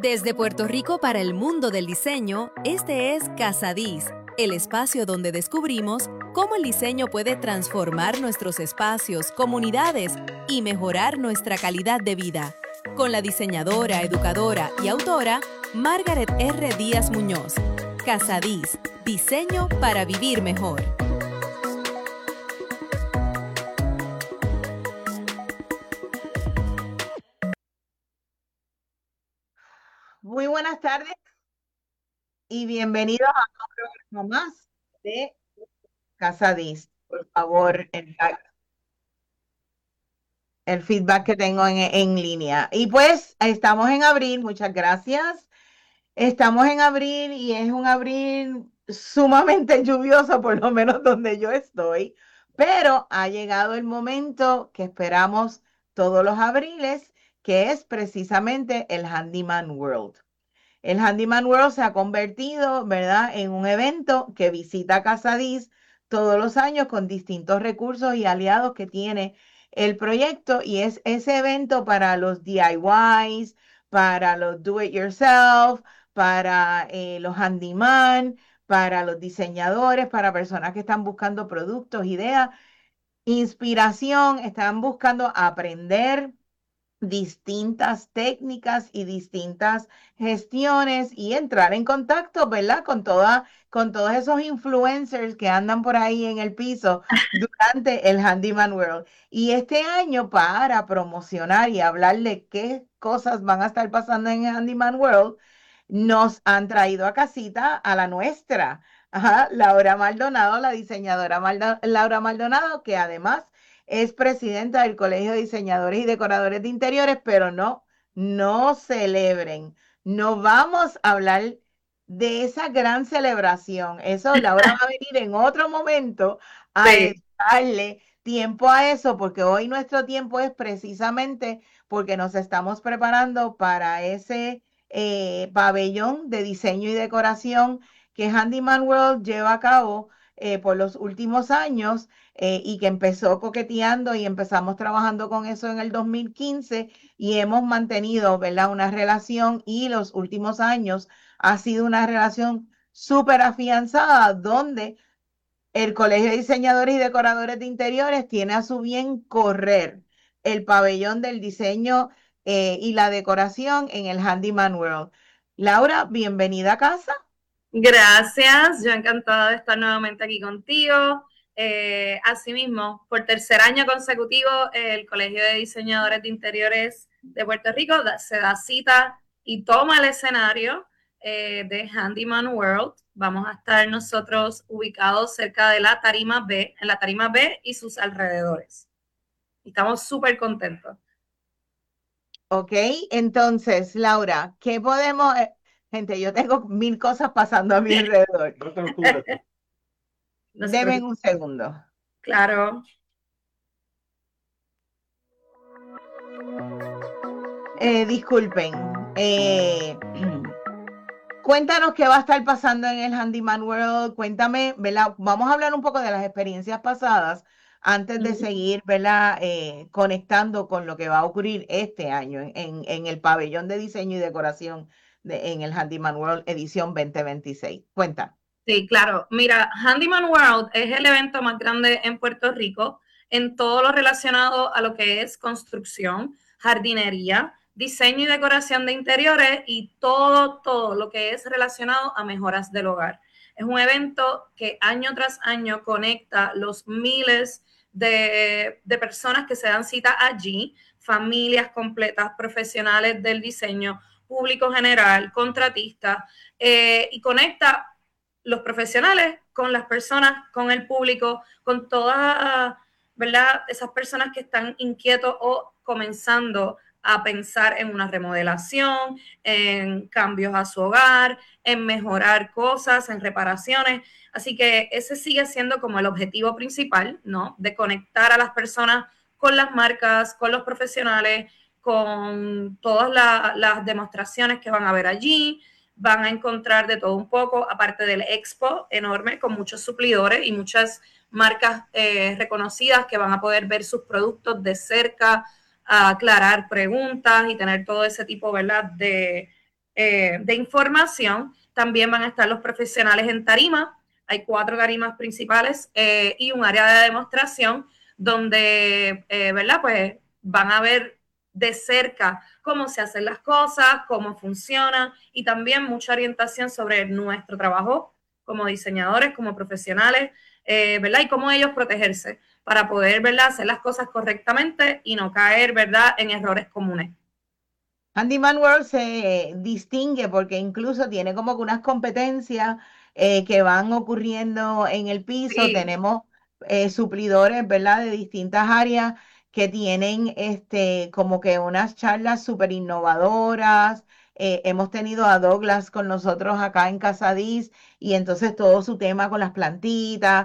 Desde Puerto Rico para el mundo del diseño, este es Casadís, el espacio donde descubrimos cómo el diseño puede transformar nuestros espacios, comunidades y mejorar nuestra calidad de vida. Con la diseñadora, educadora y autora Margaret R. Díaz Muñoz. Casadís, diseño para vivir mejor. Muy buenas tardes y bienvenidos a un programa más de Casadís. Por favor, el feedback que tengo en línea. Y pues estamos en abril, muchas gracias. Estamos en abril y es un abril sumamente lluvioso, por lo menos donde yo estoy, pero ha llegado el momento que esperamos todos los abriles, que es precisamente el Handyman World. El Handyman World se ha convertido, ¿verdad?, en un evento que visita Casadís todos los años con distintos recursos y aliados que tiene el proyecto, y es ese evento para los DIYs, para los do it yourself, para los handyman, para los diseñadores, para personas que están buscando productos, ideas, inspiración, están buscando aprender distintas técnicas y distintas gestiones y entrar en contacto, ¿verdad? Con todos esos influencers que andan por ahí en el piso durante el Handyman World. Y este año, para promocionar y hablar de qué cosas van a estar pasando en el Handyman World, nos han traído a casita a la nuestra, Laura Maldonado, la diseñadora Laura Maldonado, que además es presidenta del Colegio de Diseñadores y Decoradores de Interiores, pero no celebren. No vamos a hablar de esa gran celebración. Eso, Laura va a venir en otro momento a Sí, dedicarle tiempo a eso, porque hoy nuestro tiempo es precisamente porque nos estamos preparando para ese pabellón de diseño y decoración que Handyman World lleva a cabo por los últimos años, y que empezó coqueteando y empezamos trabajando con eso en el 2015 y hemos mantenido, ¿verdad?, una relación, y los últimos años ha sido una relación súper afianzada donde el Colegio de Diseñadores y Decoradores de Interiores tiene a su bien correr el pabellón del diseño y la decoración en el Handyman World. Laura, bienvenida a casa. gracias. Yo encantada de estar nuevamente aquí contigo. Asimismo, por tercer año consecutivo, el Colegio de Diseñadores de Interiores de Puerto Rico se da cita y toma el escenario de Handyman World. Vamos a estar nosotros ubicados cerca de la Tarima B, en la Tarima B y sus alrededores. Estamos súper contentos. Ok, entonces, Laura, ¿qué podemos? Gente, yo tengo mil cosas pasando a mi alrededor. No te preocupes. No se Deme preocupe. un segundo. Claro. Disculpen. Cuéntanos qué va a estar pasando en el Handyman World. Cuéntame, ¿verdad? Vamos a hablar un poco de las experiencias pasadas antes de seguir, ¿verdad? Conectando con lo que va a ocurrir este año en el pabellón de diseño y decoración en el Handyman World edición 2026. Cuenta. Sí, claro. Mira, Handyman World es el evento más grande en Puerto Rico en todo lo relacionado a lo que es construcción, jardinería, diseño y decoración de interiores y todo lo que es relacionado a mejoras del hogar. Es un evento que año tras año conecta los miles de personas que se dan cita allí, familias completas, profesionales del diseño, público general, contratistas, y conecta los profesionales con las personas, con el público, con todas, ¿verdad?, esas personas que están inquietos o comenzando a pensar en una remodelación, en cambios a su hogar, en mejorar cosas, en reparaciones. Así que ese sigue siendo como el objetivo principal, ¿no? De conectar a las personas con las marcas, con los profesionales, con todas las demostraciones que van a ver allí. Van a encontrar de todo un poco, aparte del expo enorme con muchos suplidores y muchas marcas reconocidas que van a poder ver sus productos de cerca, aclarar preguntas y tener todo ese tipo, ¿verdad?, de información. También van a estar los profesionales en tarima. Hay 4 tarimas principales y un área de demostración donde, ¿verdad? Pues van a ver de cerca cómo se hacen las cosas, cómo funcionan y también mucha orientación sobre nuestro trabajo como diseñadores, como profesionales, ¿verdad? Y cómo ellos protegerse para poder, ¿verdad? Hacer las cosas correctamente y no caer, ¿verdad? En errores comunes. Handyman World se distingue porque incluso tiene como que unas competencias que van ocurriendo en el piso. Sí. Tenemos suplidores, ¿verdad? De distintas áreas que tienen como que unas charlas súper innovadoras. Hemos tenido a Douglas con nosotros acá en Casadís y entonces todo su tema con las plantitas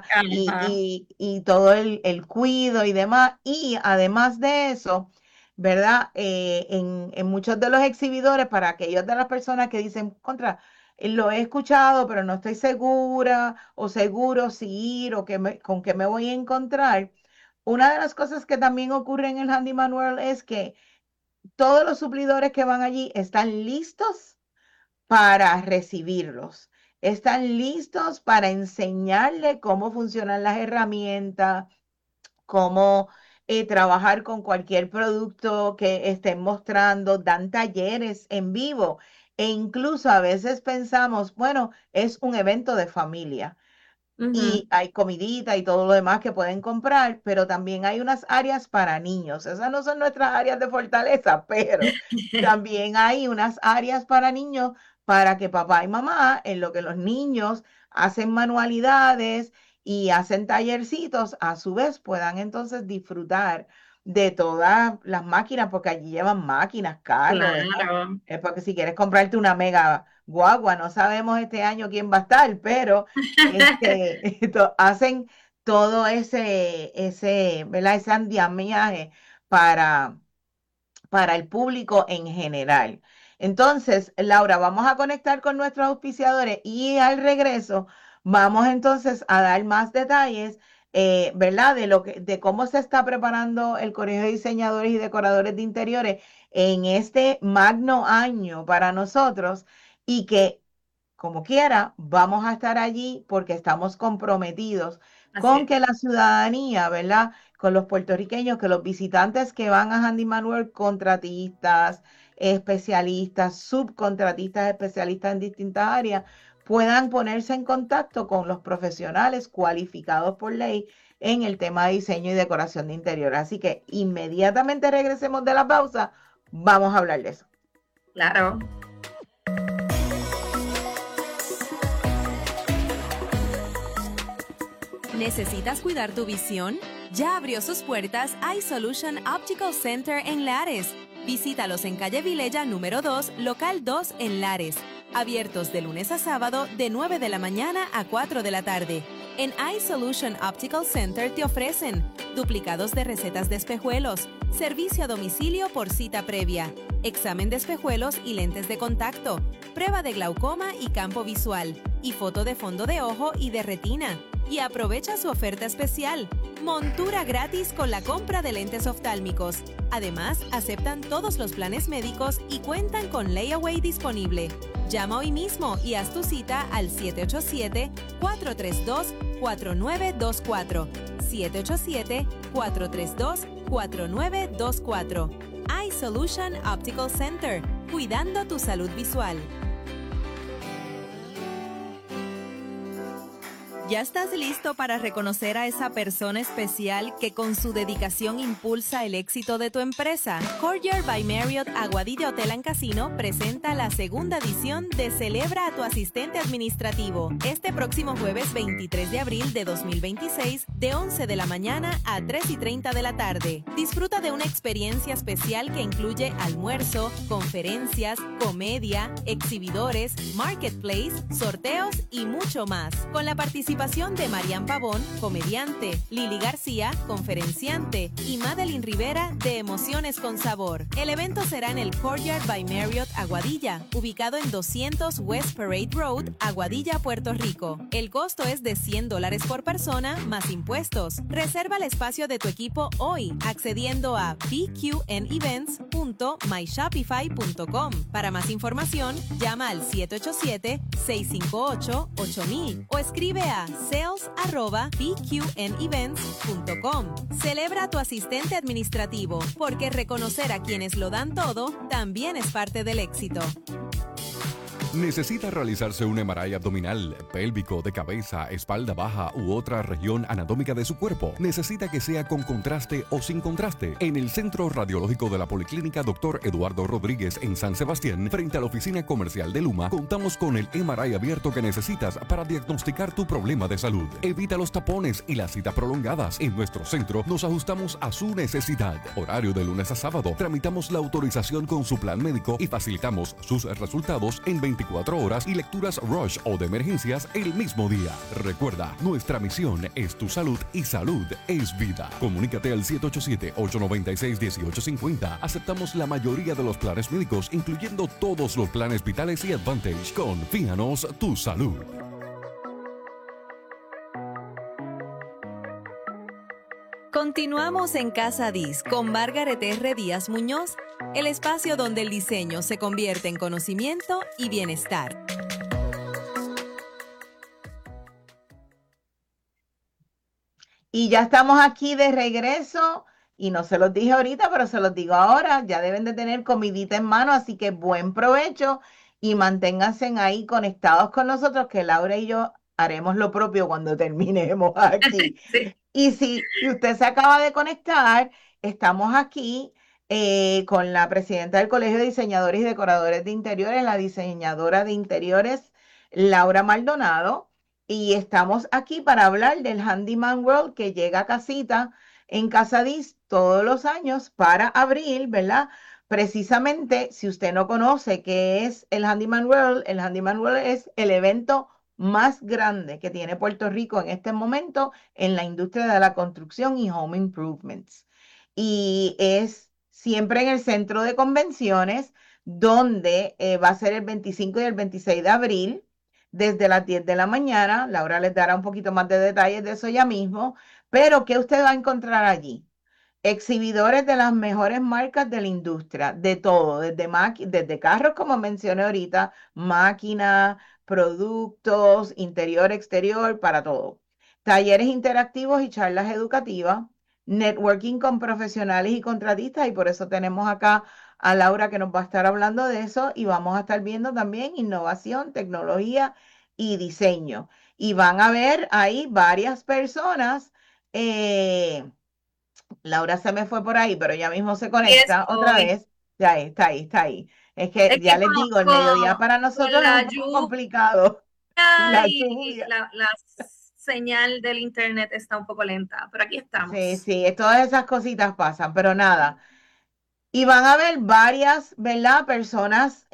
y todo el cuido y demás. Y además de eso, ¿verdad? En muchos de los exhibidores, para aquellos de las personas que dicen, lo he escuchado, pero no estoy segura o seguro si ir o con qué me voy a encontrar. Una de las cosas que también ocurre en el Handyman World es que todos los suplidores que van allí están listos para recibirlos. Están listos para enseñarle cómo funcionan las herramientas, cómo trabajar con cualquier producto que estén mostrando, dan talleres en vivo e incluso a veces pensamos, bueno, es un evento de familia y hay comidita y todo lo demás que pueden comprar, pero también hay unas áreas para niños. Esas no son nuestras áreas de fortaleza, pero también hay unas áreas para niños para que papá y mamá, en lo que los niños hacen manualidades y hacen tallercitos, a su vez puedan entonces disfrutar de todas las máquinas, porque allí llevan máquinas, carros, Claro. es porque si quieres comprarte una mega guagua, no sabemos este año quién va a estar, pero hacen todo ¿verdad? Ese andamiaje para, para el público en general. Entonces, Laura, vamos a conectar con nuestros auspiciadores y al regreso vamos entonces a dar más detalles, ¿verdad? De cómo se está preparando el Colegio de Diseñadores y Decoradores de Interiores en este magno año para nosotros y que como quiera, vamos a estar allí porque estamos comprometidos Así con es. que la ciudadanía, ¿verdad? Con los puertorriqueños, que los visitantes que van a Handyman World, contratistas, especialistas, subcontratistas, especialistas en distintas áreas, puedan ponerse en contacto con los profesionales cualificados por ley en el tema de diseño y decoración de interior. Así que inmediatamente regresemos de la pausa, vamos a hablar de eso. Claro. ¿Necesitas cuidar tu visión? Ya abrió sus puertas iSolution Optical Center en Lares. Visítalos en calle Vilella número 2, local 2 en Lares. Abiertos de lunes a sábado de 9 de la mañana a 4 de la tarde. En iSolution Optical Center te ofrecen duplicados de recetas de espejuelos, servicio a domicilio por cita previa, examen de espejuelos y lentes de contacto, prueba de glaucoma y campo visual, y foto de fondo de ojo y de retina. Y aprovecha su oferta especial, montura gratis con la compra de lentes oftálmicos. Además, aceptan todos los planes médicos y cuentan con layaway disponible. Llama hoy mismo y haz tu cita al 787-432-4924. 787-432-4924. iSolution Optical Center, cuidando tu salud visual. ¿Ya estás listo para reconocer a esa persona especial que con su dedicación impulsa el éxito de tu empresa? Courtyard by Marriott Aguadilla Hotel and Casino presenta la segunda edición de Celebra a tu asistente administrativo este próximo jueves 23 de abril de 2026 de 11 de la mañana a 3:30 de la tarde. Disfruta de una experiencia especial que incluye almuerzo, conferencias, comedia, exhibidores, marketplace, sorteos y mucho más. Con la participación participación de Marian Pavón, comediante, Lili García, conferenciante, y Madeline Rivera, de Emociones con Sabor. El evento será en el Courtyard by Marriott Aguadilla, ubicado en 200 West Parade Road, Aguadilla, Puerto Rico. El costo es de $100 por persona, más impuestos. Reserva el espacio de tu equipo hoy, accediendo a bqnevents.myshopify.com. Para más información, llama al 787-658-8000 o escribe a sales@bqnevents.com. Celebra a tu asistente administrativo, porque reconocer a quienes lo dan todo también es parte del éxito. ¿Necesita realizarse un MRI abdominal, pélvico, de cabeza, espalda baja u otra región anatómica de su cuerpo? ¿Necesita que sea con contraste o sin contraste? En el Centro Radiológico de la Policlínica Dr. Eduardo Rodríguez en San Sebastián, frente a la oficina comercial de Luma, contamos con el MRI abierto que necesitas para diagnosticar tu problema de salud. Evita los tapones y las citas prolongadas. En nuestro centro nos ajustamos a su necesidad. Horario de lunes a sábado. Tramitamos la autorización con su plan médico y facilitamos sus resultados en 24 horas y lecturas rush o de emergencias el mismo día. Recuerda, nuestra misión es tu salud y salud es vida. Comunícate al 787-896-1850. Aceptamos la mayoría de los planes médicos, incluyendo todos los planes vitales y Advantage. Confíanos tu salud. Continuamos en Casa Diz con Margaret R. Díaz Muñoz, el espacio donde el diseño se convierte en conocimiento y bienestar. Y ya estamos aquí de regreso, y no se los dije ahorita, pero se los digo ahora, ya deben de tener comidita en mano, así que buen provecho y manténganse ahí conectados con nosotros, que Laura y yo haremos lo propio cuando terminemos aquí. Sí. Y si usted se acaba de conectar, estamos aquí con la presidenta del Colegio de Diseñadores y Decoradores de Interiores, la diseñadora de interiores Laura Maldonado, y estamos aquí para hablar del Handyman World que llega a casita en Casa Diz todos los años para abril, ¿verdad? Precisamente, si usted no conoce qué es el Handyman World es el evento más grande que tiene Puerto Rico en este momento en la industria de la construcción y home improvements. Y es siempre en el centro de convenciones, donde va a ser el 25 y el 26 de abril, desde las 10 de la mañana. Laura les dará un poquito más de detalles de eso ya mismo, pero ¿qué usted va a encontrar allí? Exhibidores de las mejores marcas de la industria, de todo, desde carros, como mencioné ahorita, máquinas, productos, interior, exterior, para todo. Talleres interactivos y charlas educativas, networking con profesionales y contratistas, y por eso tenemos acá a Laura que nos va a estar hablando de eso, y vamos a estar viendo también innovación, tecnología y diseño. Y van a ver ahí varias personas. Laura se me fue por ahí, pero ya mismo se conecta otra vez. Ya está ahí. Es que ya les digo, el mediodía para nosotros es un poco complicado. La señal del internet está un poco lenta, pero aquí estamos. Sí, todas esas cositas pasan, pero nada. Y van a ver varias, ¿verdad? Personas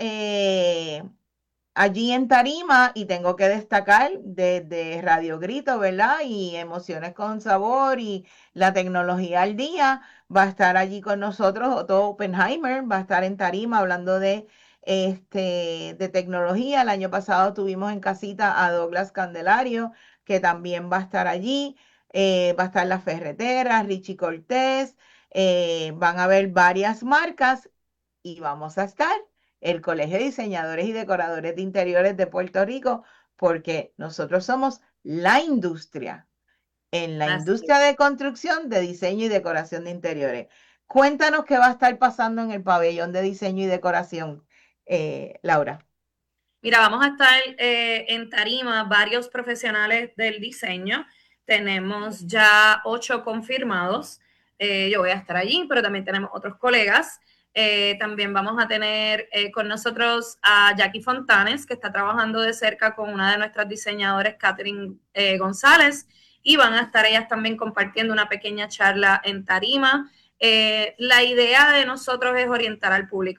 allí en tarima, y tengo que destacar desde Radio Grito, ¿verdad? Y Emociones con Sabor y la tecnología al día. Va a estar allí con nosotros Otto Oppenheimer, va a estar en tarima hablando de tecnología. El año pasado tuvimos en casita a Douglas Candelario, que también va a estar allí. Va a estar La Ferretera, Richie Cortés. Van a haber varias marcas, y vamos a estar el Colegio de Diseñadores y Decoradores de Interiores de Puerto Rico, porque nosotros somos la industria, en la industria de construcción, de diseño y decoración de interiores. Cuéntanos qué va a estar pasando en el pabellón de diseño y decoración, Laura. Mira, vamos a estar en tarima varios profesionales del diseño. Tenemos ya 8 confirmados. Yo voy a estar allí, pero también tenemos otros colegas. También vamos a tener con nosotros a Jackie Fontanes, que está trabajando de cerca con una de nuestras diseñadoras, Catherine González, y van a estar ellas también compartiendo una pequeña charla en tarima. La idea de nosotros es orientar al público.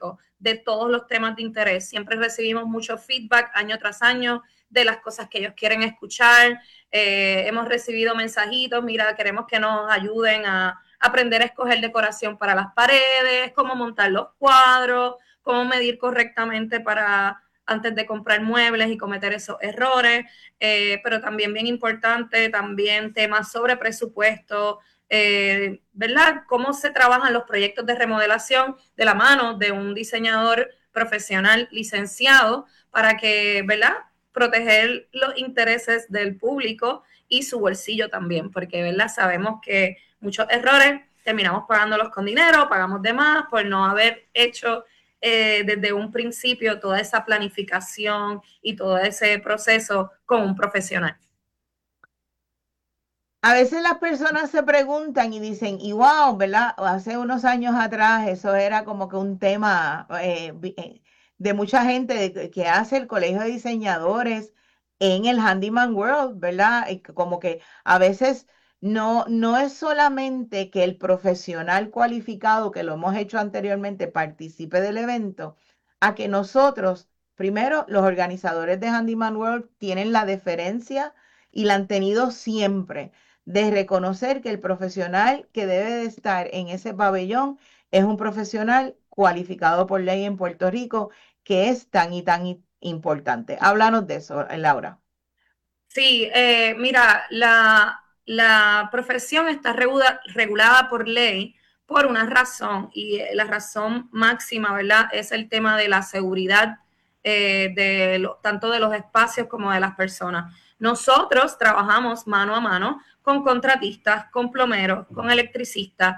de todos los temas de interés. Siempre recibimos mucho feedback año tras año de las cosas que ellos quieren escuchar. Hemos recibido mensajitos, mira, queremos que nos ayuden a aprender a escoger decoración para las paredes, cómo montar los cuadros, cómo medir correctamente para antes de comprar muebles y cometer esos errores, pero también bien importante, también temas sobre presupuesto, ¿verdad? Cómo se trabajan los proyectos de remodelación de la mano de un diseñador profesional licenciado para que, ¿verdad? Proteger los intereses del público y su bolsillo también, porque, ¿verdad? Sabemos que muchos errores terminamos pagándolos con dinero, pagamos de más por no haber hecho desde un principio toda esa planificación y todo ese proceso con un profesional. A veces las personas se preguntan y dicen, y wow, ¿verdad? Hace unos años atrás eso era como que un tema de mucha gente que hace el colegio de diseñadores en el Handyman World, ¿verdad? Y como que a veces no es solamente que el profesional cualificado que lo hemos hecho anteriormente participe del evento, a que nosotros, primero, los organizadores de Handyman World tienen la deferencia y la han tenido siempre de reconocer que el profesional que debe de estar en ese pabellón es un profesional cualificado por ley en Puerto Rico, que es tan y tan importante. Háblanos de eso, Laura. Sí, mira, la profesión está regulada por ley por una razón y la razón máxima, ¿verdad? Es el tema de la seguridad tanto de los espacios como de las personas. Nosotros trabajamos mano a mano con contratistas, con plomeros, con electricistas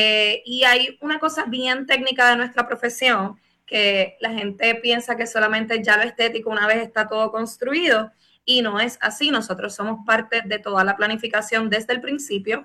y hay una cosa bien técnica de nuestra profesión que la gente piensa que solamente ya lo estético una vez está todo construido y no es así. Nosotros somos parte de toda la planificación desde el principio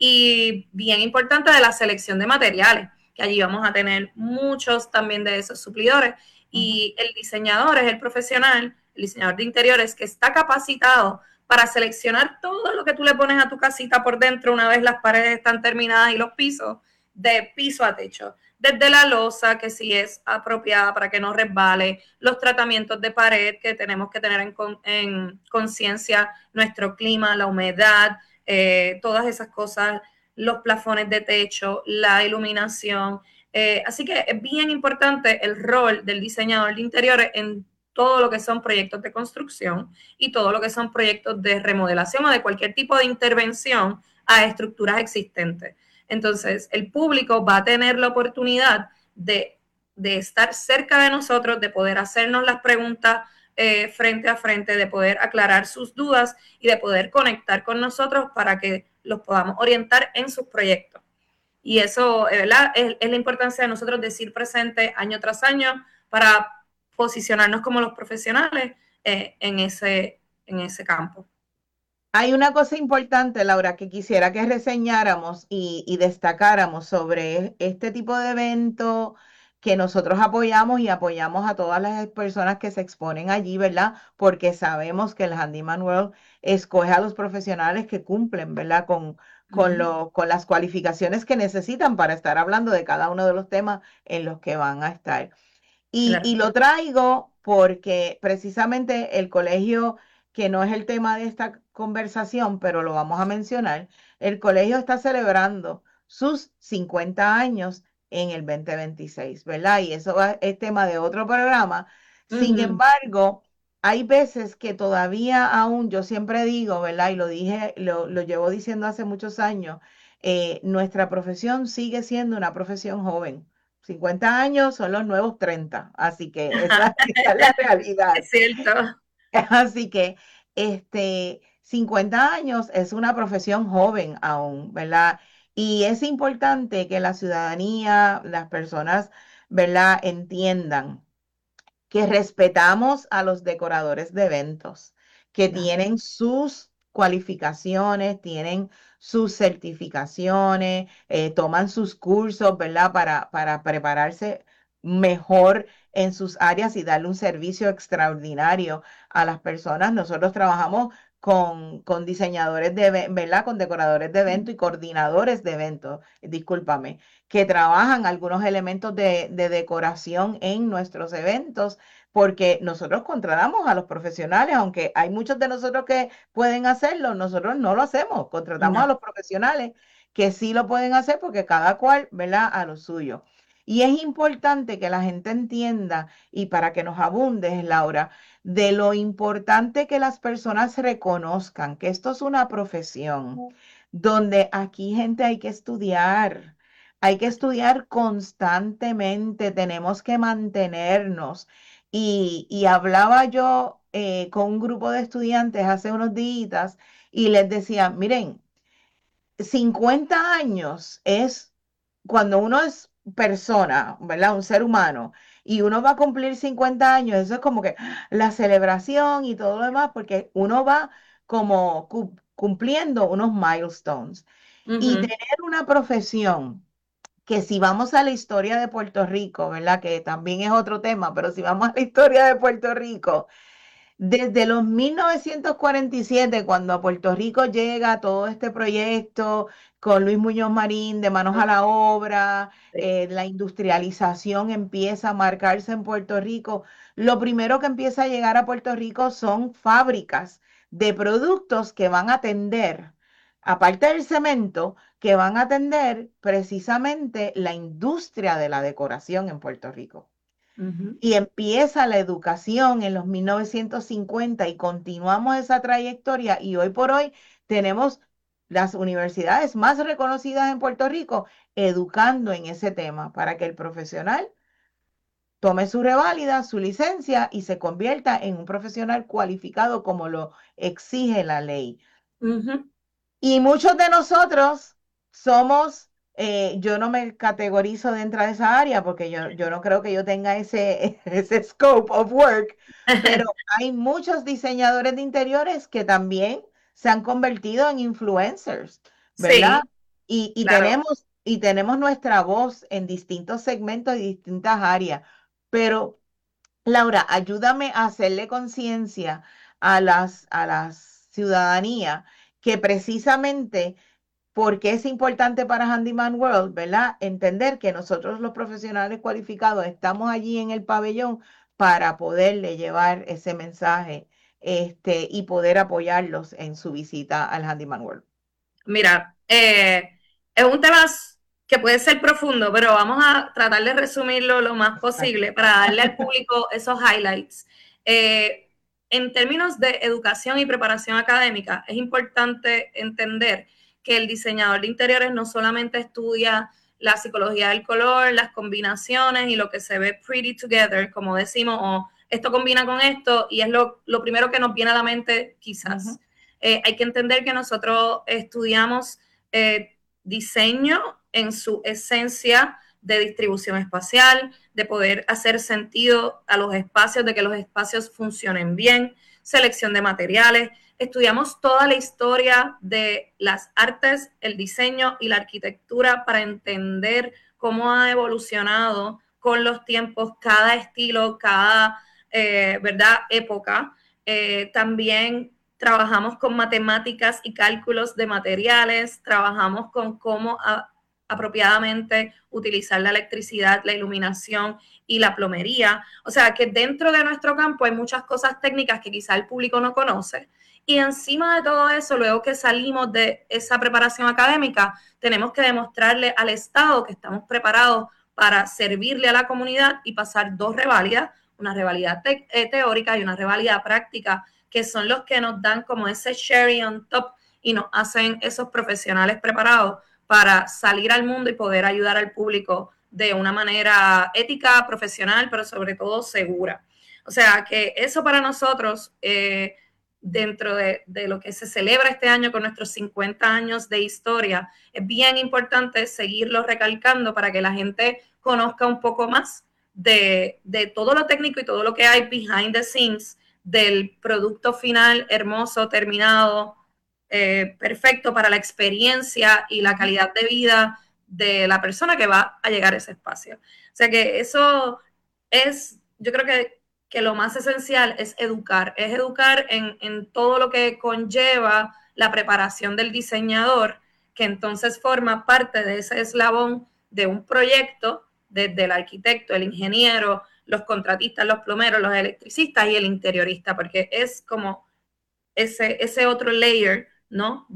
y bien importante de la selección de materiales, que allí vamos a tener muchos también de esos suplidores y el diseñador es el profesional, el diseñador de interiores que está capacitado para seleccionar todo lo que tú le pones a tu casita por dentro una vez las paredes están terminadas y los pisos, de piso a techo. Desde la losa, que si es apropiada para que no resbale, los tratamientos de pared que tenemos que tener en conciencia, nuestro clima, la humedad, todas esas cosas, los plafones de techo, la iluminación. Así que es bien importante el rol del diseñador de interiores en todo lo que son proyectos de construcción y todo lo que son proyectos de remodelación o de cualquier tipo de intervención a estructuras existentes. Entonces, el público va a tener la oportunidad de estar cerca de nosotros, de poder hacernos las preguntas frente a frente, de poder aclarar sus dudas y de poder conectar con nosotros para que los podamos orientar en sus proyectos. Y eso, ¿verdad? Es la importancia de nosotros decir presente año tras año para posicionarnos como los profesionales en ese campo. Hay una cosa importante, Laura, que quisiera que reseñáramos y destacáramos sobre este tipo de evento que nosotros apoyamos y apoyamos a todas las personas que se exponen allí, ¿verdad? Porque sabemos que el Handyman World escoge a los profesionales que cumplen, ¿verdad? Con las cualificaciones que necesitan para estar hablando de cada uno de los temas en los que van a estar. Claro. Y lo traigo porque precisamente el colegio, que no es el tema de esta conversación, pero lo vamos a mencionar, el colegio está celebrando sus 50 años en el 2026, ¿verdad? Y eso es tema de otro programa. Sin embargo, hay veces que todavía aún, yo siempre digo, ¿verdad? Y lo dije, lo llevo diciendo hace muchos años, nuestra profesión sigue siendo una profesión joven. 50 años son los nuevos 30, así que esa es la realidad. Es cierto. Así que 50 años es una profesión joven aún, ¿verdad? Y es importante que la ciudadanía, las personas, ¿verdad?, entiendan que respetamos a los decoradores de eventos, que tienen sus cualificaciones, tienen sus certificaciones, toman sus cursos, ¿verdad? Para prepararse mejor en sus áreas y darle un servicio extraordinario a las personas. Nosotros trabajamos con diseñadores ¿verdad? Con decoradores de eventos y coordinadores de eventos, discúlpame, que trabajan algunos elementos de decoración en nuestros eventos, porque nosotros contratamos a los profesionales, aunque hay muchos de nosotros que pueden hacerlo, nosotros no lo hacemos, contratamos a No. los profesionales que sí lo pueden hacer porque cada cual, ¿verdad? A lo suyo. Y es importante que la gente entienda, y para que nos abundes, Laura, de lo importante que las personas reconozcan que esto es una profesión, donde aquí gente hay que estudiar constantemente, tenemos que mantenernos. Y hablaba yo con un grupo de estudiantes hace unos días y les decía, miren, 50 años es cuando uno es persona, ¿verdad? Un ser humano, y uno va a cumplir 50 años, eso es como que la celebración y todo lo demás, porque uno va como cumpliendo unos milestones. Y Ujú. tener una profesión que si vamos a la historia de Puerto Rico, ¿verdad? Que también es otro tema, pero si vamos a la historia de Puerto Rico, desde los 1947, cuando a Puerto Rico llega todo este proyecto con Luis Muñoz Marín de Manos a la Obra, Sí. la industrialización empieza a marcarse en Puerto Rico. Lo primero que empieza a llegar a Puerto Rico son fábricas de productos que van a atender, aparte del cemento, que van a atender precisamente la industria de la decoración en Puerto Rico. Ujú. Y empieza la educación en los 1950 y continuamos esa trayectoria y hoy por hoy tenemos las universidades más reconocidas en Puerto Rico educando en ese tema para que el profesional tome su reválida, su licencia y se convierta en un profesional cualificado como lo exige la ley. Ujú. Y muchos de nosotros somos, yo no me categorizo dentro de esa área porque yo no creo que yo tenga ese scope of work, pero hay muchos diseñadores de interiores que también se han convertido en influencers, ¿verdad? Sí, claro. Y tenemos nuestra voz en distintos segmentos y distintas áreas. Pero, Laura, ayúdame a hacerle conciencia a las ciudadanía que precisamente porque es importante para Handyman World, ¿verdad? Entender que nosotros los profesionales cualificados estamos allí en el pabellón para poderle llevar ese mensaje, y poder apoyarlos en su visita al Handyman World. Mira, es un tema que puede ser profundo, pero vamos a tratar de resumirlo lo más posible para darle al público esos highlights. En términos de educación y preparación académica, es importante entender que el diseñador de interiores no solamente estudia la psicología del color, las combinaciones y lo que se ve pretty together, como decimos, o esto combina con esto, y es lo primero que nos viene a la mente quizás. Ujú. Hay que entender que nosotros estudiamos diseño en su esencia de distribución espacial, de poder hacer sentido a los espacios, de que los espacios funcionen bien, selección de materiales. Estudiamos toda la historia de las artes, el diseño y la arquitectura para entender cómo ha evolucionado con los tiempos cada estilo, cada ¿verdad? Época. También trabajamos con matemáticas y cálculos de materiales, trabajamos con cómo apropiadamente utilizar la electricidad, la iluminación y la plomería. O sea que dentro de nuestro campo hay muchas cosas técnicas que quizá el público no conoce. Y encima de todo eso, luego que salimos de esa preparación académica, tenemos que demostrarle al Estado que estamos preparados para servirle a la comunidad y pasar dos reválidas, una revalida teórica y una revalida práctica, que son los que nos dan como ese cherry on top y nos hacen esos profesionales preparados para salir al mundo y poder ayudar al público de una manera ética, profesional, pero sobre todo segura. O sea que eso para nosotros, dentro de lo que se celebra este año con nuestros 50 años de historia, es bien importante seguirlo recalcando para que la gente conozca un poco más de todo lo técnico y todo lo que hay behind the scenes del producto final hermoso, terminado, perfecto para la experiencia y la calidad de vida de la persona que va a llegar a ese espacio. O sea que eso es, yo creo que que lo más esencial es educar en todo lo que conlleva la preparación del diseñador, que entonces forma parte de ese eslabón de un proyecto, desde el arquitecto, el ingeniero, los contratistas, los plomeros, los electricistas y el interiorista, porque es como ese otro layer, ¿no?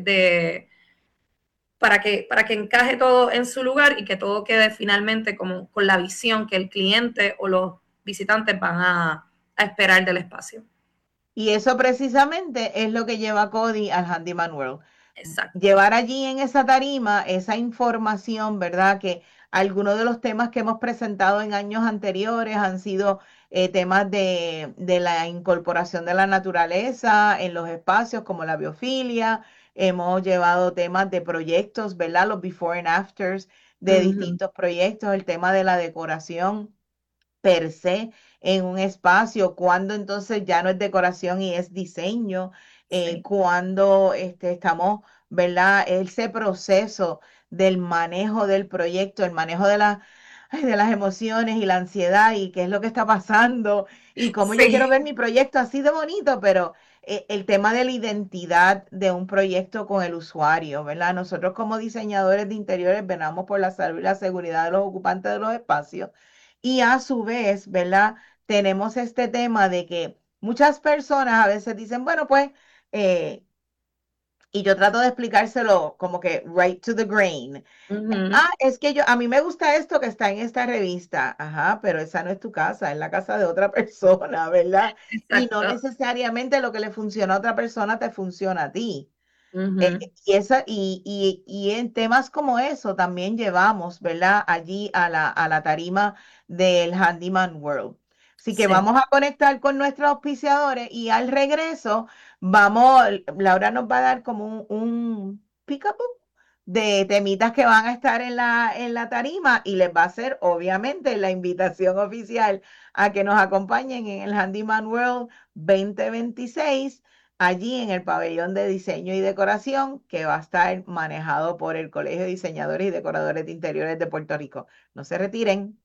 Para que encaje todo en su lugar y que todo quede finalmente como con la visión que el cliente o los visitantes van a esperar del espacio. Y eso precisamente es lo que lleva a Cody al Handyman World. Exacto. Llevar allí en esa tarima esa información, ¿verdad? Que algunos de los temas que hemos presentado en años anteriores han sido temas de la incorporación de la naturaleza en los espacios, como la biofilia. Hemos llevado temas de proyectos, ¿verdad? Los before and afters de distintos proyectos, el tema de la decoración per se en un espacio, cuando entonces ya no es decoración y es diseño, cuando estamos, ¿verdad? Ese proceso del manejo del proyecto, el manejo de las emociones y la ansiedad y qué es lo que está pasando y cómo yo quiero ver mi proyecto así de bonito, pero el tema de la identidad de un proyecto con el usuario, ¿verdad? Nosotros como diseñadores de interiores velamos por la salud y la seguridad de los ocupantes de los espacios. Y a su vez, ¿verdad? Tenemos este tema de que muchas personas a veces dicen, bueno, pues, y yo trato de explicárselo como que right to the grain. Es que a mí me gusta esto que está en esta revista. Ajá, pero esa no es tu casa, es la casa de otra persona, ¿verdad? Exacto. Y no necesariamente lo que le funciona a otra persona te funciona a ti. Y en temas como eso también llevamos, ¿verdad? Allí a la tarima del Handyman World. Así que vamos a conectar con nuestros auspiciadores y al regreso Laura nos va a dar como un pick-up de temitas que van a estar en la tarima y les va a hacer obviamente la invitación oficial a que nos acompañen en el Handyman World 2026 allí en el pabellón de diseño y decoración que va a estar manejado por el Colegio de Diseñadores y Decoradores de Interiores de Puerto Rico. No se retiren.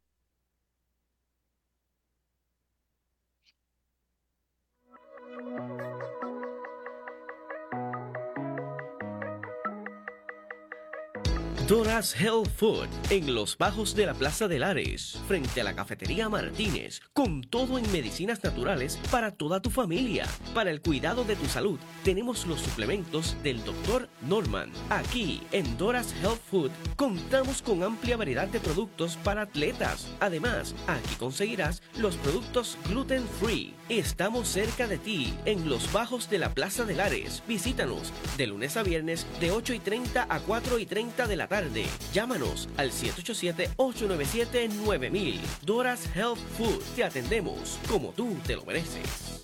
Dora's Health Food, en los bajos de la Plaza de Lares, frente a la Cafetería Martínez, con todo en medicinas naturales para toda tu familia. Para el cuidado de tu salud, tenemos los suplementos del Dr. Norman. Aquí, en Dora's Health Food, contamos con amplia variedad de productos para atletas. Además, aquí conseguirás los productos gluten free. Estamos cerca de ti, en los bajos de la Plaza de Lares. Visítanos de lunes a viernes de 8:30 a 4:30 de la tarde. Llámanos al 787-897-9000. Dora's Health Food. Te atendemos como tú te lo mereces.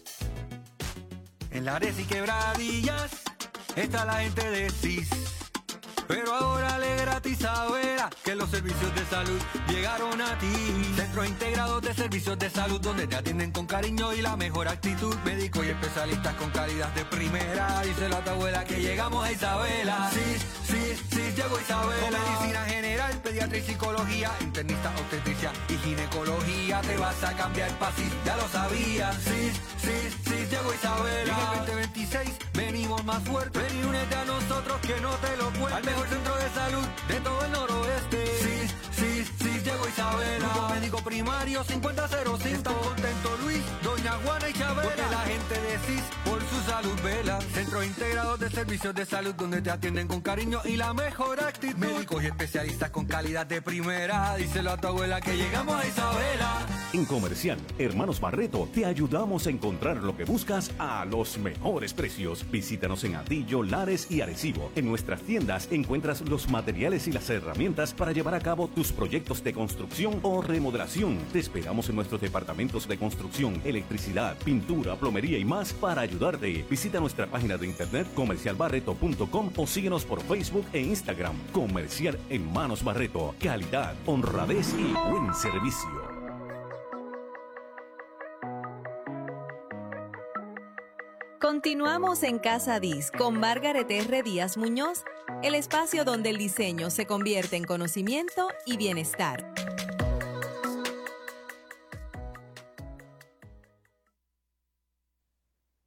En Lares y Quebradillas está la gente de CIS. Pero ahora le gratis a Vera que los servicios de salud llegaron a ti. Centros integrados de servicios de salud donde te atienden con cariño y la mejor actitud. Médicos y especialistas con calidad de primera. Díselo a tu abuela que llegamos a Isabela. Sí, llegó Isabela. Con medicina general, pediatría y psicología, internista, obstetricia y ginecología. Te vas a cambiar para sí, ya lo sabías. Sí, llegó Isabela. Y en el 2026 venimos más fuertes. Ven y únete a nosotros que no te lo cuento. Al mejor centro de salud de todo el noroeste. Sí, llegó Isabela. Grupo médico primario 5005. Están contentos Luis, Doña Juana y Chabela. Porque la gente de CIS por su salud vela. Centros integrados de servicios de salud donde te atienden con cariño y la mejor actitud. Médicos y especialistas con calidad de primera. Díselo a tu abuela que llegamos a Isabela. En Comercial Hermanos Barreto te ayudamos a encontrar lo que buscas a los mejores precios. Visítanos en Atillo, Lares y Arecibo. En nuestras tiendas encuentras los materiales y las herramientas para llevar a cabo tus proyectos de construcción o remodelación. Te esperamos en nuestros departamentos de construcción, electricidad, pintura, plomería y más para ayudarte. Visita nuestra página de internet comercialbarreto.com o síguenos por Facebook e Instagram. Comercial Hermanos Barreto. Calidad, honradez y buen servicio. Continuamos en Casa Dis con Margaret R. Díaz Muñoz, el espacio donde el diseño se convierte en conocimiento y bienestar.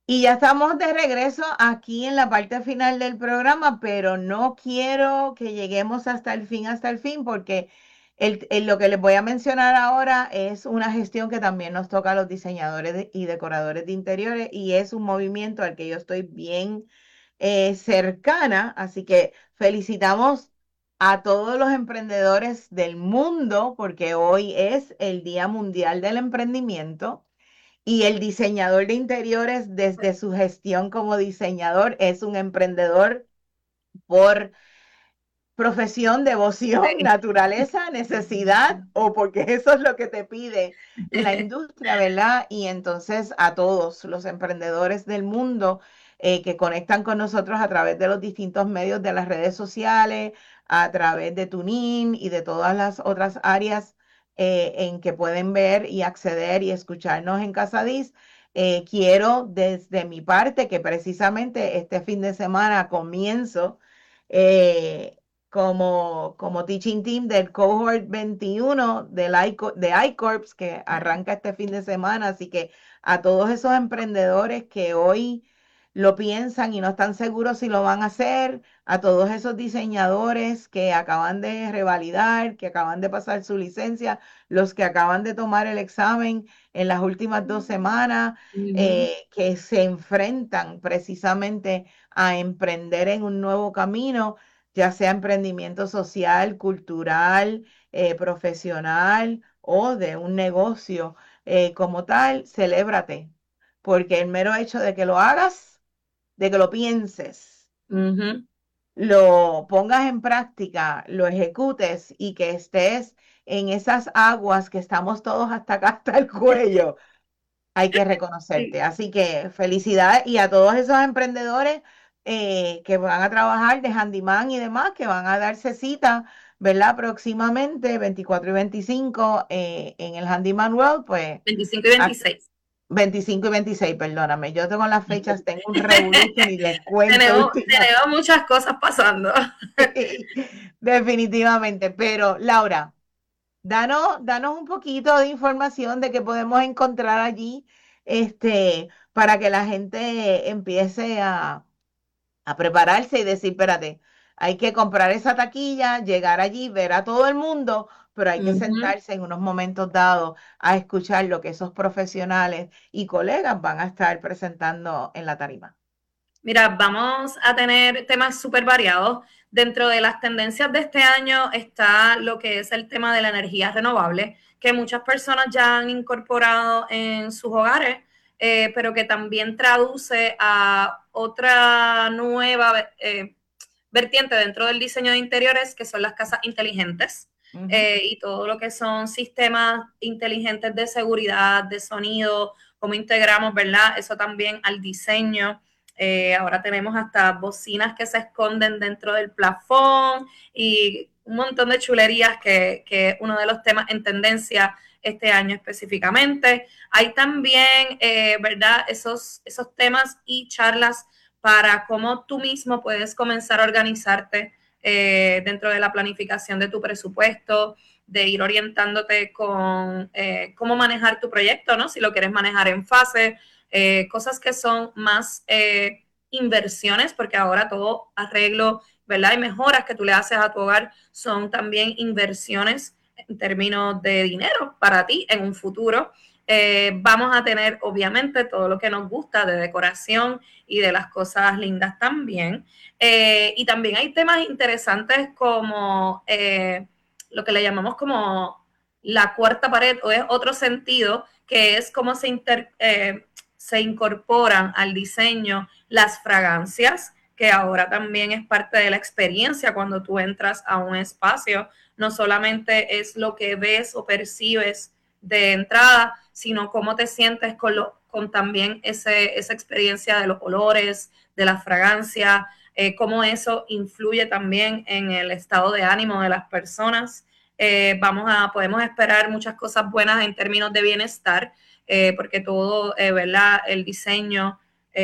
Y ya estamos de regreso aquí en la parte final del programa, pero no quiero que lleguemos hasta el fin, porque lo que les voy a mencionar ahora es una gestión que también nos toca a los diseñadores y decoradores de interiores y es un movimiento al que yo estoy bien cercana. Así que felicitamos a todos los emprendedores del mundo, porque hoy es el Día Mundial del Emprendimiento. Y el diseñador de interiores, desde su gestión como diseñador, es un emprendedor por profesión, devoción, Sí. naturaleza, necesidad, o porque eso es lo que te pide la industria, ¿verdad? Y entonces a todos los emprendedores del mundo que conectan con nosotros a través de los distintos medios de las redes sociales, a través de Tunin y de todas las otras áreas en que pueden ver y acceder y escucharnos en Casadís. Quiero desde mi parte que precisamente este fin de semana comienzo eh, como teaching team del cohort 21 de iCorps que arranca este fin de semana. Así que a todos esos emprendedores que hoy lo piensan y no están seguros si lo van a hacer, a todos esos diseñadores que acaban de revalidar, que acaban de pasar su licencia, los que acaban de tomar el examen en las últimas 2 semanas, que se enfrentan precisamente a emprender en un nuevo camino, ya sea emprendimiento social, cultural, profesional o de un negocio como tal. Celébrate, porque el mero hecho de que lo hagas, de que lo pienses, Ujú. lo pongas en práctica, lo ejecutes y que estés en esas aguas que estamos todos hasta acá, hasta el cuello, hay que reconocerte. Sí. Así que felicidades y a todos esos emprendedores que van a trabajar de handyman y demás, que van a darse cita, ¿verdad? Próximamente, 24 y 25 en el Handyman World, pues 25 y a- 26. 25 y 26, perdóname. Yo tengo las fechas, tengo un revolution y les cuento Tenemos muchas cosas pasando. definitivamente. Pero Laura, danos un poquito de información de qué podemos encontrar allí, para que la gente empiece a prepararse y decir, espérate, hay que comprar esa taquilla, llegar allí, ver a todo el mundo, pero hay que Ujú. sentarse en unos momentos dados a escuchar lo que esos profesionales y colegas van a estar presentando en la tarima. Mira, vamos a tener temas súper variados. Dentro de las tendencias de este año está lo que es el tema de la energía renovable, que muchas personas ya han incorporado en sus hogares, pero que también traduce a otra nueva vertiente dentro del diseño de interiores, que son las casas inteligentes. Y todo lo que son sistemas inteligentes de seguridad, de sonido, cómo integramos, ¿verdad? Eso también al diseño. Ahora tenemos hasta bocinas que se esconden dentro del plafón y un montón de chulerías que es uno de los temas en tendencia este año específicamente. Hay también, ¿verdad? Esos temas y charlas para cómo tú mismo puedes comenzar a organizarte dentro de la planificación de tu presupuesto, de ir orientándote con cómo manejar tu proyecto, ¿no? Si lo quieres manejar en fase, cosas que son más inversiones, porque ahora todo arreglo, ¿verdad? Y mejoras que tú le haces a tu hogar son también inversiones en términos de dinero para ti en un futuro. Vamos a tener, obviamente, todo lo que nos gusta de decoración y de las cosas lindas también. Y también hay temas interesantes como lo que le llamamos como la cuarta pared, o es otro sentido, que es cómo se incorporan al diseño las fragancias, que ahora también es parte de la experiencia cuando tú entras a un espacio. No solamente es lo que ves o percibes de entrada, sino cómo te sientes con también esa experiencia de los olores, de la fragancia, cómo eso influye también en el estado de ánimo de las personas. Podemos esperar muchas cosas buenas en términos de bienestar, porque todo, ¿verdad? El diseño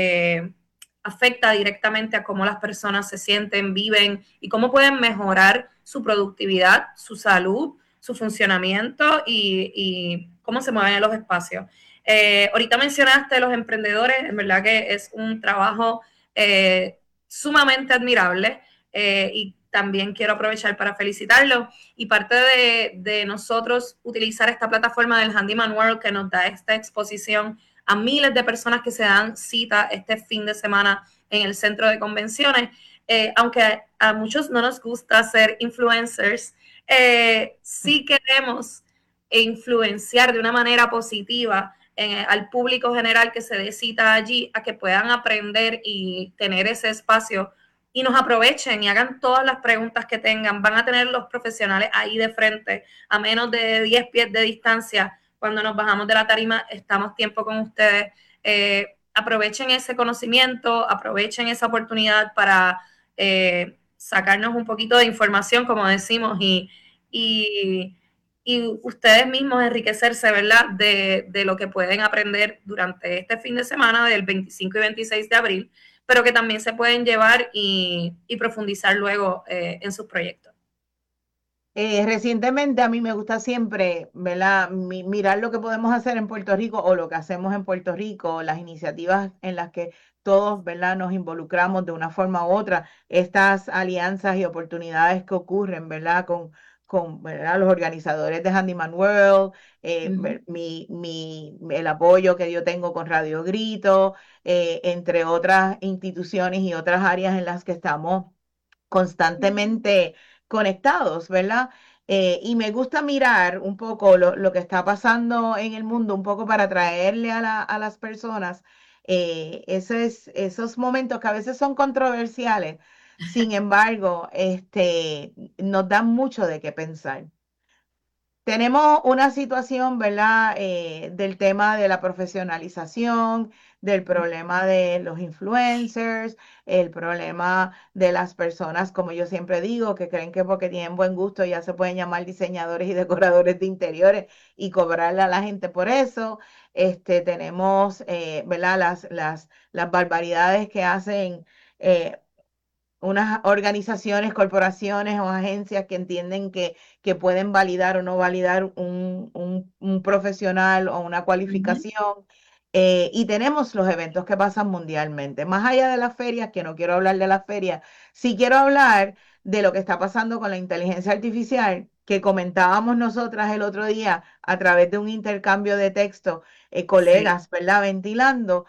afecta directamente a cómo las personas se sienten, viven y cómo pueden mejorar su productividad, su salud, su funcionamiento y cómo se mueven en los espacios. Ahorita mencionaste los emprendedores, en verdad que es un trabajo sumamente admirable y también quiero aprovechar para felicitarlos. Y parte de nosotros utilizar esta plataforma del Handyman World que nos da esta exposición a miles de personas que se dan cita este fin de semana en el centro de convenciones, aunque a muchos no nos gusta ser influencers, sí queremos influenciar de una manera positiva al público general que se dé cita allí a que puedan aprender y tener ese espacio y nos aprovechen y hagan todas las preguntas que tengan. Van a tener los profesionales ahí de frente, a menos de 10 pies de distancia. Cuando nos bajamos de la tarima, estamos tiempo con ustedes. Aprovechen ese conocimiento, aprovechen esa oportunidad para sacarnos un poquito de información, como decimos, y ustedes mismos enriquecerse, ¿verdad?, de lo que pueden aprender durante este fin de semana del 25 y 26 de abril, pero que también se pueden llevar y profundizar luego en sus proyectos. Recientemente a mí me gusta siempre, ¿verdad? Mirar lo que podemos hacer en Puerto Rico o lo que hacemos en Puerto Rico, las iniciativas en las que todos, ¿verdad?, nos involucramos de una forma u otra, estas alianzas y oportunidades que ocurren, ¿verdad?, con ¿verdad?, los organizadores de Handyman World, el apoyo que yo tengo con Radio Grito, entre otras instituciones y otras áreas en las que estamos constantemente conectados, ¿verdad? Y me gusta mirar un poco lo que está pasando en el mundo, un poco para traerle a las personas esos momentos que a veces son controversiales, sin embargo, nos dan mucho de qué pensar. Tenemos una situación, ¿verdad?, del tema de la profesionalización, del problema de los influencers, el problema de las personas, como yo siempre digo, que creen que porque tienen buen gusto ya se pueden llamar diseñadores y decoradores de interiores y cobrarle a la gente por eso. Tenemos, ¿verdad?, las barbaridades que hacen unas organizaciones, corporaciones o agencias que entienden que pueden validar o no validar un profesional o una cualificación. Y tenemos los eventos que pasan mundialmente. Más allá de las ferias, que no quiero hablar de las ferias, sí quiero hablar de lo que está pasando con la inteligencia artificial, que comentábamos nosotras el otro día a través de un intercambio de texto, colegas, ¿verdad? Ventilando.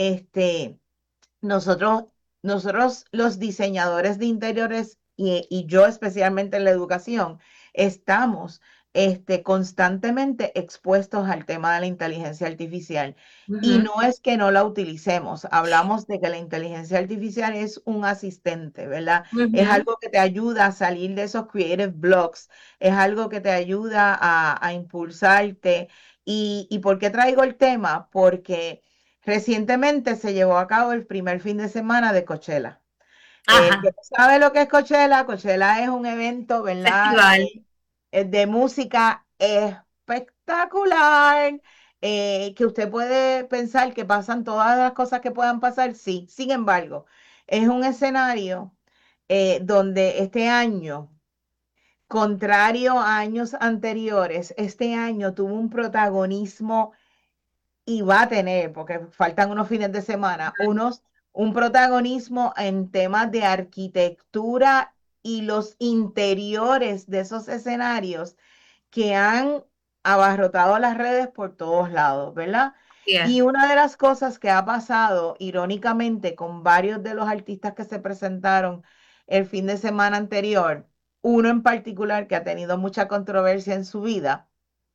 Nosotros, nosotros los diseñadores de interiores y yo especialmente en la educación, estamos constantemente expuestos al tema de la inteligencia artificial. Y no es que no la utilicemos, hablamos de que la inteligencia artificial es un asistente, ¿verdad? Es algo que te ayuda a salir de esos creative blocks, es algo que te ayuda a impulsarte. ¿Y por qué traigo el tema? Porque recientemente se llevó a cabo el primer fin de semana de Coachella. ¿Que sabe lo que es Coachella? Coachella es un evento, ¿verdad?, de música espectacular, que usted puede pensar que pasan todas las cosas que puedan pasar, sí. Sin embargo, es un escenario donde este año, contrario a años anteriores, este año tuvo un protagonismo y va a tener, porque faltan unos fines de semana, un protagonismo en temas de arquitectura y los interiores de esos escenarios que han abarrotado las redes por todos lados, ¿verdad? Yeah. Y una de las cosas que ha pasado, irónicamente, con varios de los artistas que se presentaron el fin de semana anterior, uno en particular que ha tenido mucha controversia en su vida,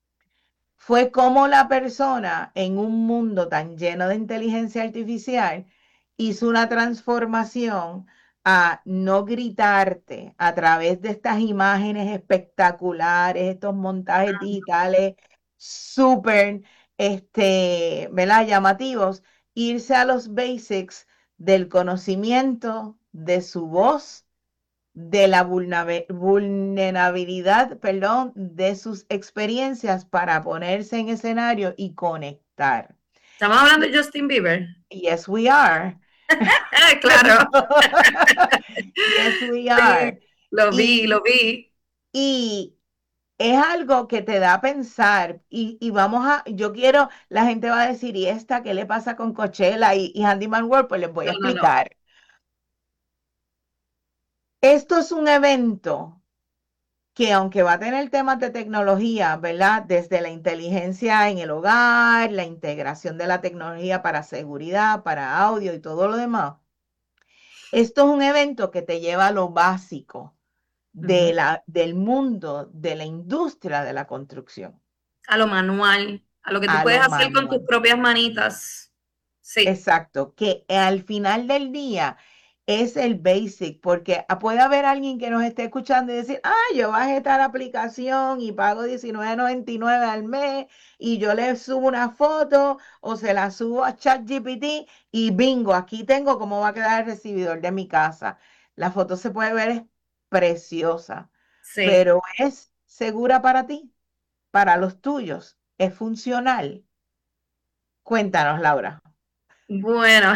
fue como la persona en un mundo tan lleno de inteligencia artificial hizo una transformación a no gritarte a través de estas imágenes espectaculares, estos montajes digitales súper, ¿verdad?, llamativos, irse a los basics del conocimiento de su voz, de la vulnerabilidad, perdón, de sus experiencias para ponerse en escenario y conectar. ¿Estamos hablando de Justin Bieber? Yes, we are. Claro. Yes, we are. Sí, lo vi. Y es algo que te da a pensar y la gente va a decir, ¿y esta qué le pasa con Coachella y Handyman World? Pues les voy a No, no, no. explicar. Esto es un evento que aunque va a tener temas de tecnología, ¿verdad? Desde la inteligencia en el hogar, la integración de la tecnología para seguridad, para audio y todo lo demás, esto es un evento que te lleva a lo básico Ujú. del mundo de la industria de la construcción, A lo manual, a lo que tú a puedes lo hacer con tus manual. propias manitas. Sí, Exacto, que al final del día es el basic, porque puede haber alguien que nos esté escuchando y decir, yo bajé tal aplicación y pago 19.99 al mes y yo le subo una foto o se la subo a ChatGPT y bingo, aquí tengo cómo va a quedar el recibidor de mi casa. La foto se puede ver es preciosa, sí. pero ¿es segura para ti, para los tuyos? ¿Es funcional? Cuéntanos, Laura. Bueno,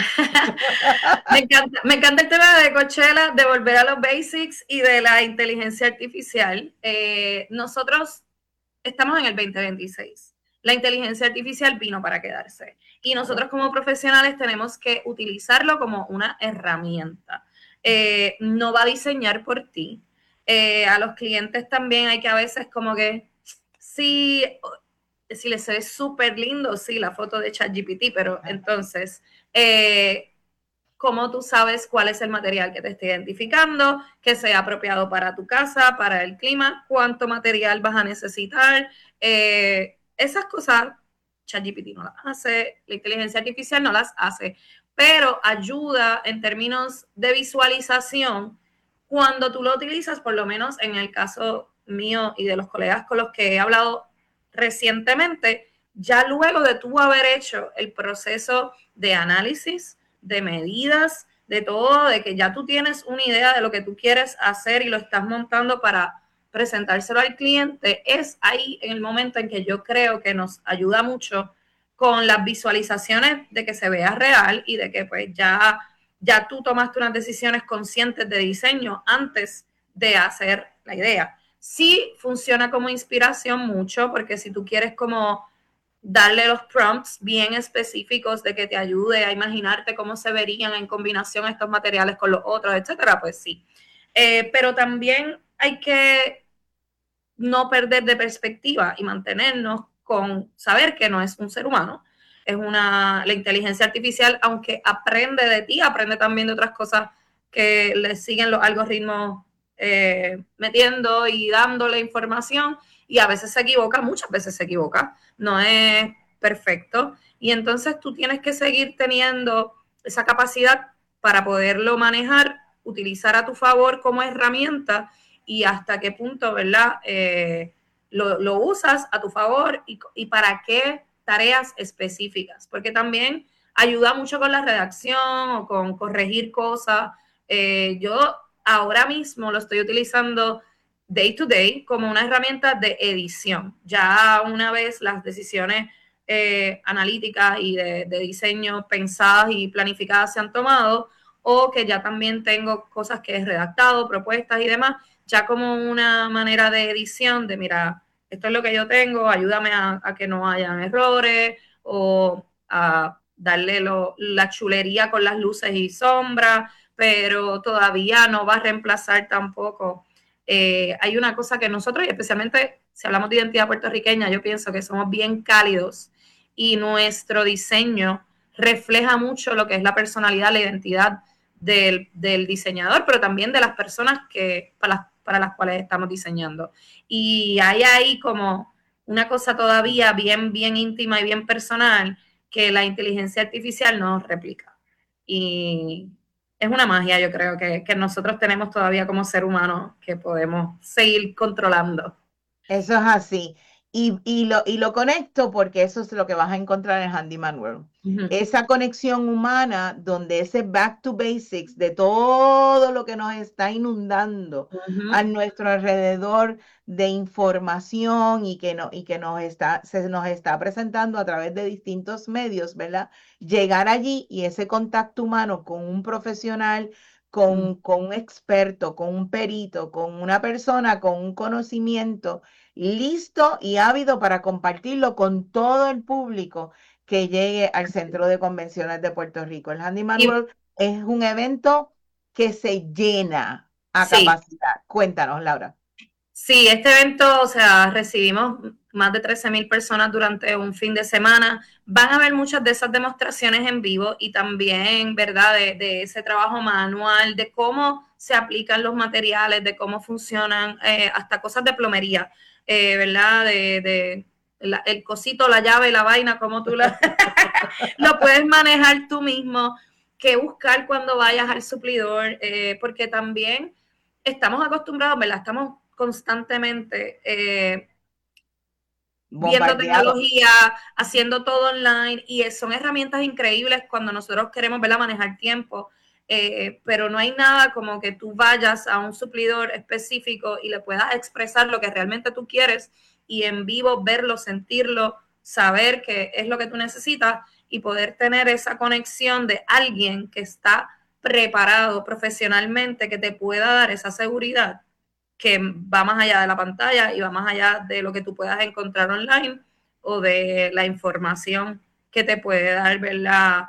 me encanta el tema de Coachella, de volver a los basics y de la inteligencia artificial. Nosotros estamos en el 2026. La inteligencia artificial vino para quedarse y nosotros como profesionales tenemos que utilizarlo como una herramienta. No va a diseñar por ti. A los clientes también hay que a veces como que, sí, si les ve súper lindo, sí, la foto de ChatGPT, pero entonces, ¿cómo tú sabes cuál es el material que te está identificando, que sea apropiado para tu casa, para el clima, cuánto material vas a necesitar? Esas cosas ChatGPT no las hace, la inteligencia artificial no las hace, pero ayuda en términos de visualización cuando tú lo utilizas, por lo menos en el caso mío y de los colegas con los que he hablado recientemente, ya luego de tú haber hecho el proceso de análisis, de medidas, de todo, de que ya tú tienes una idea de lo que tú quieres hacer y lo estás montando para presentárselo al cliente, es ahí en el momento en que yo creo que nos ayuda mucho con las visualizaciones de que se vea real y de que pues ya tú tomaste unas decisiones conscientes de diseño antes de hacer la idea. Sí funciona como inspiración mucho, porque si tú quieres como darle los prompts bien específicos de que te ayude a imaginarte cómo se verían en combinación estos materiales con los otros, etcétera, pues sí. Pero también hay que no perder de perspectiva y mantenernos con saber que no es un ser humano, es la inteligencia artificial, aunque aprende de ti, aprende también de otras cosas que le siguen los algoritmos metiendo y dándole información, y a veces se equivoca, muchas veces se equivoca, no es perfecto, y entonces tú tienes que seguir teniendo esa capacidad para poderlo manejar, utilizar a tu favor como herramienta y hasta qué punto, ¿verdad? Lo usas a tu favor y para qué tareas específicas, porque también ayuda mucho con la redacción o con corregir cosas. Yo ahora mismo lo estoy utilizando day to day como una herramienta de edición. Ya una vez las decisiones analíticas y de diseño pensadas y planificadas se han tomado, o que ya también tengo cosas que he redactado, propuestas y demás, ya como una manera de edición de, mira, esto es lo que yo tengo, ayúdame a que no hayan errores o a darle la chulería con las luces y sombras, pero todavía no va a reemplazar tampoco. Hay una cosa que nosotros, y especialmente si hablamos de identidad puertorriqueña, yo pienso que somos bien cálidos y nuestro diseño refleja mucho lo que es la personalidad, la identidad del diseñador, pero también de las personas para las cuales estamos diseñando. Y hay ahí como una cosa todavía bien, bien íntima y bien personal que la inteligencia artificial no replica. Y es una magia, yo creo, que nosotros tenemos todavía como ser humano que podemos seguir controlando. Eso es así. Y lo conecto porque eso es lo que vas a encontrar en Handyman World. Uh-huh. Esa conexión humana donde ese back to basics de todo lo que nos está inundando Uh-huh. a nuestro alrededor de información y que se nos está presentando a través de distintos medios, ¿verdad? Llegar allí y ese contacto humano con un profesional, con un experto, con un perito, con una persona con un conocimiento listo y ávido para compartirlo con todo el público que llegue al Centro de Convenciones de Puerto Rico. El Handyman World es un evento que se llena a capacidad. Cuéntanos, Laura. Sí, este evento, o sea, recibimos más de 13,000 personas durante un fin de semana. Van a haber muchas de esas demostraciones en vivo y también, ¿verdad?, de ese trabajo manual, de cómo se aplican los materiales, de cómo funcionan, hasta cosas de plomería, ¿verdad?, el cosito, la llave, la vaina, cómo tú lo puedes manejar tú mismo, qué buscar cuando vayas al suplidor, porque también estamos acostumbrados, ¿verdad?, estamos constantemente viendo tecnología, haciendo todo online, y son herramientas increíbles cuando nosotros queremos, ¿verdad?, manejar tiempo, pero no hay nada como que tú vayas a un suplidor específico y le puedas expresar lo que realmente tú quieres y en vivo verlo, sentirlo, saber que es lo que tú necesitas y poder tener esa conexión de alguien que está preparado profesionalmente, que te pueda dar esa seguridad que va más allá de la pantalla y va más allá de lo que tú puedas encontrar online o de la información que te puede dar, ¿verdad?,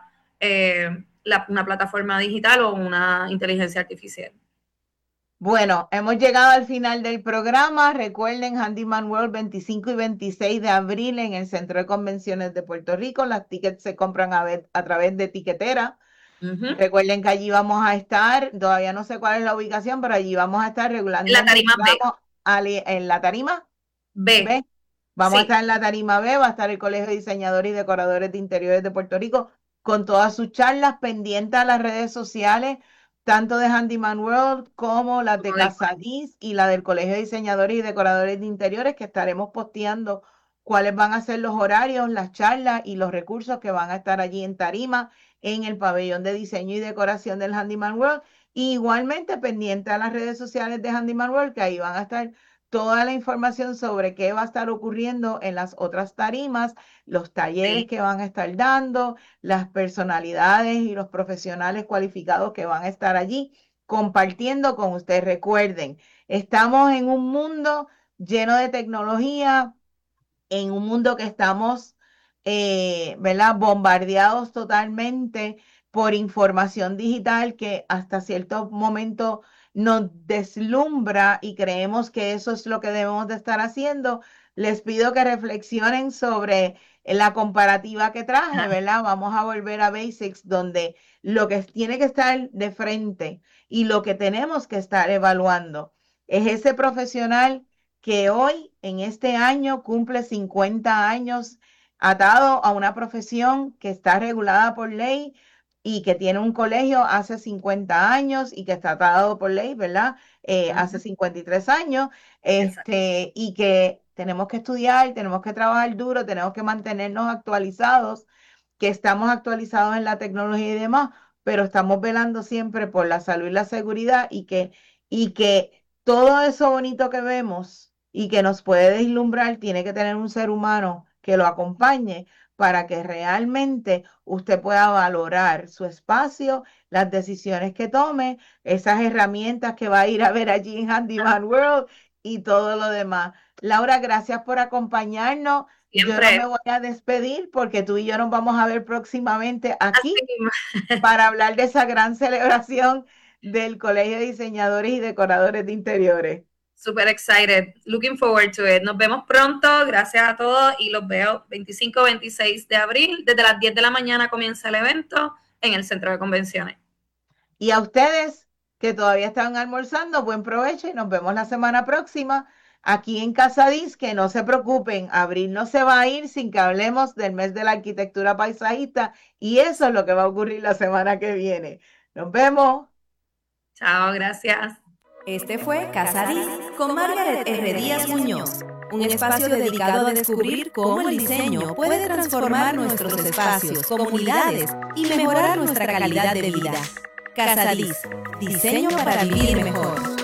una plataforma digital o una inteligencia artificial. Bueno, hemos llegado al final del programa. Recuerden, Handyman World 25 y 26 de abril en el Centro de Convenciones de Puerto Rico. Las tickets se compran a través de Tiquetera. Recuerden que allí vamos a estar, todavía no sé cuál es la ubicación, pero allí vamos a estar regulando. La tarima B. ¿En la tarima? B. Vamos a estar en la tarima B, va a estar el Colegio de Diseñadores y Decoradores de Interiores de Puerto Rico con todas sus charlas, pendientes a las redes sociales, tanto de Handyman World como las de Casadís y la del Colegio de Diseñadores y Decoradores de Interiores, que estaremos posteando cuáles van a ser los horarios, las charlas y los recursos que van a estar allí en tarima, en el pabellón de diseño y decoración del Handyman World. Y igualmente pendiente a las redes sociales de Handyman World, que ahí van a estar toda la información sobre qué va a estar ocurriendo en las otras tarimas, los talleres que van a estar dando, las personalidades y los profesionales cualificados que van a estar allí compartiendo con ustedes. Recuerden, estamos en un mundo lleno de tecnología, en un mundo que estamos, ¿verdad?, bombardeados totalmente por información digital que hasta cierto momento nos deslumbra y creemos que eso es lo que debemos de estar haciendo. Les pido que reflexionen sobre la comparativa que traje, ¿verdad? Vamos a volver a basics, donde lo que tiene que estar de frente y lo que tenemos que estar evaluando es ese profesional que hoy, en este año, cumple 50 años atado a una profesión que está regulada por ley y que tiene un colegio hace 50 años y que está atado por ley, ¿verdad? Hace 53 años, y que tenemos que estudiar, tenemos que trabajar duro, tenemos que mantenernos actualizados, que estamos actualizados en la tecnología y demás, pero estamos velando siempre por la salud y la seguridad y que todo eso bonito que vemos y que nos puede deslumbrar tiene que tener un ser humano que lo acompañe para que realmente usted pueda valorar su espacio, las decisiones que tome, esas herramientas que va a ir a ver allí en Handyman World y todo lo demás. Laura, gracias por acompañarnos. Siempre. Yo no me voy a despedir porque tú y yo nos vamos a ver próximamente aquí para hablar de esa gran celebración del Colegio de Diseñadores y Decoradores de Interiores. Super excited, looking forward to it. Nos vemos pronto, gracias a todos y los veo 25-26 de abril. Desde las 10 de la mañana comienza el evento en el Centro de Convenciones. Y a ustedes que todavía están almorzando, buen provecho y nos vemos la semana próxima aquí en Casadís. Que no se preocupen, abril no se va a ir sin que hablemos del mes de la arquitectura paisajista y eso es lo que va a ocurrir la semana que viene. Nos vemos. Chao, gracias. Este fue Casadís con Margaret R. Díaz Muñoz, un espacio dedicado a descubrir cómo el diseño puede transformar nuestros espacios, comunidades y mejorar nuestra calidad de vida. Casadís, diseño para vivir mejor.